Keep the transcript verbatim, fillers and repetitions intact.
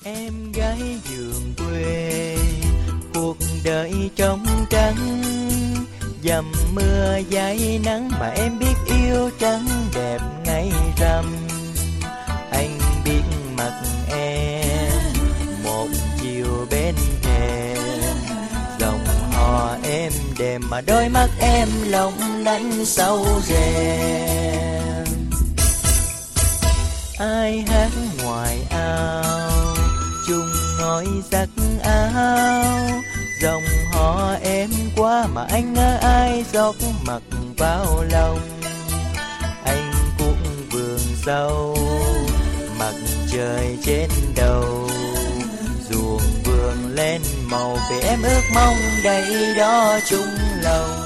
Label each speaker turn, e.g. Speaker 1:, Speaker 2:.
Speaker 1: Em gái vườn quê, cuộc đời trong trắng, dầm mưa dãi nắng mà em biết yêu trắng đẹp ngày rằm. Anh biết mặt em một chiều bên thềm, dòng hò em đềm mà đôi mắt em long lanh sâu rèm. Ai hát ngoài ao chung ngói giặt áo, dòng họ em quá mà anh ngỡ ai giọt mặt vào lòng. Anh cuốn vườn sâu, mặt trời trên đầu, ruộng vườn lên màu vì em ước mong đầy đó chung lòng.